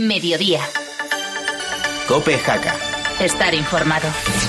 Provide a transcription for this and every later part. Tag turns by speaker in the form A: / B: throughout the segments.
A: Mediodía.
B: COPE Jaca.
A: Estar informado.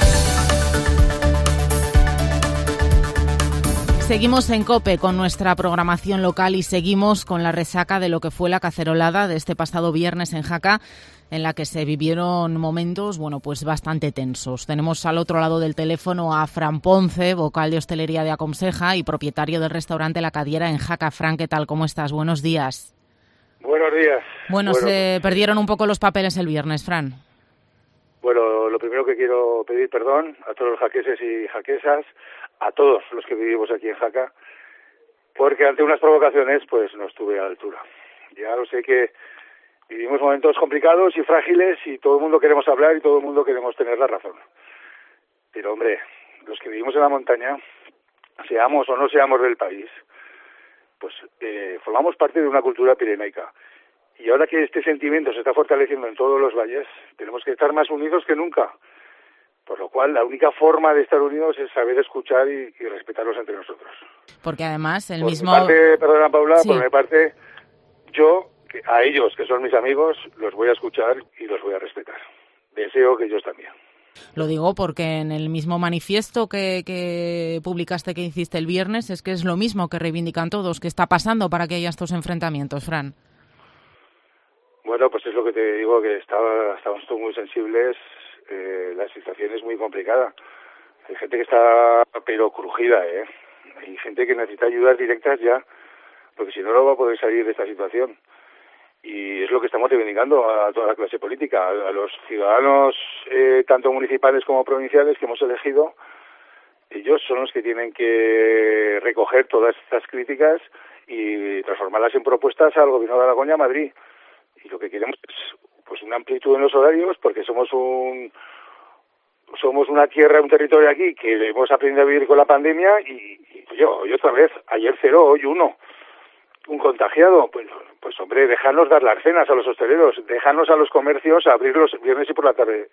C: Seguimos en COPE con nuestra programación local y seguimos con la resaca de lo que fue la cacerolada de este pasado viernes en Jaca, en la que se vivieron momentos, pues bastante tensos. Tenemos al otro lado del teléfono a Fran Ponce, vocal de hostelería de Aconseja y propietario del restaurante La Cadiera en Jaca. Fran, ¿qué tal? ¿Cómo estás? Buenos días.
D: Buenos días.
C: Bueno, se perdieron un poco los papeles el viernes, Fran.
D: Bueno, lo primero que quiero pedir perdón a todos los jaqueses y jaquesas, a todos los que vivimos aquí en Jaca, porque ante unas provocaciones pues no estuve a la altura. Ya lo sé que vivimos momentos complicados y frágiles y todo el mundo queremos hablar y todo el mundo queremos tener la razón. Pero hombre, los que vivimos en la montaña, seamos o no seamos del país, pues formamos parte de una cultura pirenaica. Y ahora que este sentimiento se está fortaleciendo en todos los valles, tenemos que estar más unidos que nunca. Por lo cual, la única forma de estar unidos es saber escuchar y respetarlos entre nosotros.
C: Porque además,
D: por mi parte, perdona Paula, sí. Por mi parte, yo, a ellos, que son mis amigos, los voy a escuchar y los voy a respetar. Deseo que ellos también.
C: Lo digo porque en el mismo manifiesto que publicaste, que hiciste el viernes, es que es lo mismo que reivindican todos. ¿Qué está pasando para que haya estos enfrentamientos, Fran?
D: Bueno, pues es lo que te digo, que estamos todos muy sensibles. La situación es muy complicada. Hay gente que está pero crujida, Hay gente que necesita ayudas directas ya, porque si no, no va a poder salir de esta situación. Y es lo que estamos reivindicando a toda la clase política, a los ciudadanos, tanto municipales como provinciales, que hemos elegido. Ellos son los que tienen que recoger todas estas críticas y transformarlas en propuestas al Gobierno de Aragón y a Madrid. Y lo que queremos es pues una amplitud en los horarios, porque somos una tierra, un territorio aquí que hemos aprendido a vivir con la pandemia y otra vez, ayer 0, hoy 1, un contagiado. Pues hombre, dejarnos dar las cenas a los hosteleros, dejarnos a los comercios a abrir los viernes y por la tarde,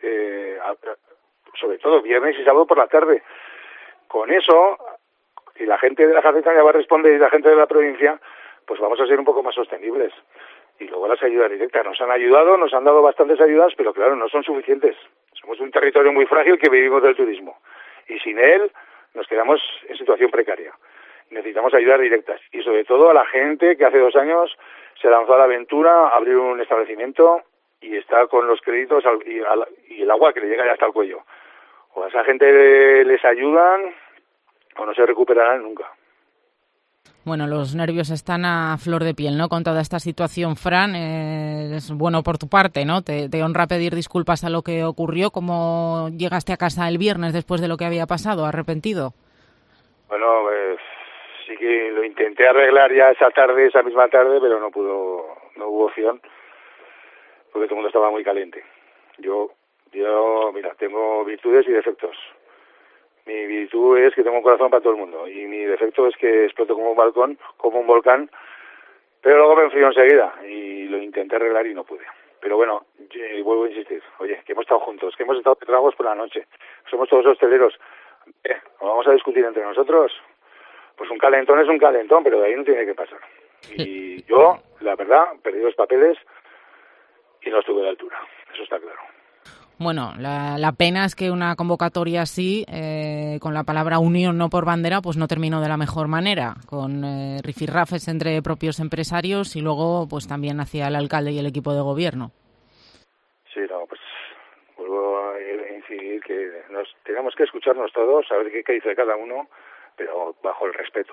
D: sobre todo viernes y sábado por la tarde. Con eso, y la gente de la Jaceta ya va a responder y la gente de la provincia, pues vamos a ser un poco más sostenibles. Y luego las ayudas directas nos han ayudado, nos han dado bastantes ayudas, pero claro, no son suficientes. Somos un territorio muy frágil que vivimos del turismo. Y sin él nos quedamos en situación precaria. Necesitamos ayudas directas. Y sobre todo a la gente que hace 2 años se lanzó a la aventura a abrir un establecimiento y está con los créditos y el agua que le llega ya hasta el cuello. O a esa gente les ayudan o no se recuperarán nunca.
C: Bueno, los nervios están a flor de piel, ¿no? Con toda esta situación, Fran, es bueno por tu parte, ¿no? Te honra pedir disculpas a lo que ocurrió. ¿Cómo llegaste a casa el viernes después de lo que había pasado? ¿Arrepentido?
D: Bueno, sí que lo intenté arreglar ya esa misma tarde, pero no hubo opción, porque todo el mundo estaba muy caliente. Yo, mira, tengo virtudes y defectos. Mi virtud es que tengo un corazón para todo el mundo y mi defecto es que exploto como un volcán, pero luego me enfrío enseguida y lo intenté arreglar y no pude. Pero bueno, vuelvo a insistir, oye, que hemos estado juntos, que hemos estado de tragos por la noche, somos todos hosteleros, ¿lo vamos a discutir entre nosotros? Pues un calentón es un calentón, pero de ahí no tiene que pasar. Y yo, la verdad, perdí los papeles y no estuve a la altura, eso está claro.
C: Bueno, la pena es que una convocatoria así, con la palabra unión no por bandera, pues no terminó de la mejor manera, con rifirrafes entre propios empresarios y luego pues también hacia el alcalde y el equipo de gobierno.
D: Sí, no, pues vuelvo a incidir que tenemos que escucharnos todos, saber qué dice cada uno, pero bajo el respeto,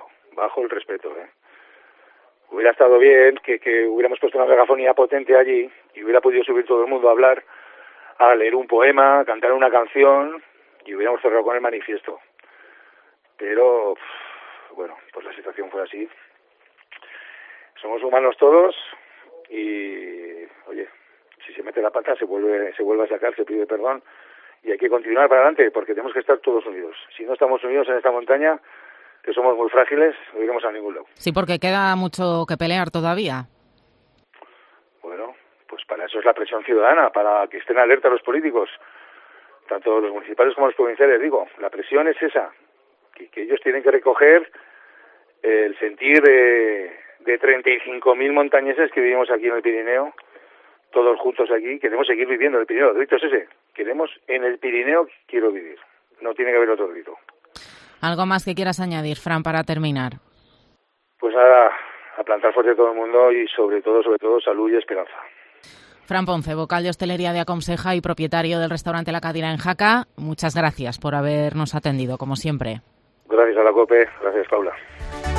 D: Hubiera estado bien que hubiéramos puesto una megafonía potente allí y hubiera podido subir todo el mundo a hablar, a leer un poema, a cantar una canción y hubiéramos cerrado con el manifiesto. Pero, bueno, pues la situación fue así. Somos humanos todos y, oye, si se mete la pata se vuelve a sacar, se pide perdón y hay que continuar para adelante porque tenemos que estar todos unidos. Si no estamos unidos en esta montaña, que somos muy frágiles, no iremos a ningún lado.
C: Sí, porque queda mucho que pelear todavía.
D: Bueno, pues para eso es la presión ciudadana, para que estén alerta los políticos, tanto los municipales como los provinciales, digo. La presión es esa, que ellos tienen que recoger el sentir de 35.000 montañeses que vivimos aquí en el Pirineo, todos juntos aquí, queremos seguir viviendo. El Pirineo, el grito es ese. Queremos, en el Pirineo quiero vivir. No tiene que haber otro grito.
C: ¿Algo más que quieras añadir, Fran, para terminar?
D: Pues ahora a plantar fuerte todo el mundo y sobre todo, salud y esperanza.
C: Fran Ponce, vocal de hostelería de Aconseja y propietario del restaurante La Cadira en Jaca, muchas gracias por habernos atendido, como siempre.
D: Gracias a la COPE, gracias Paula.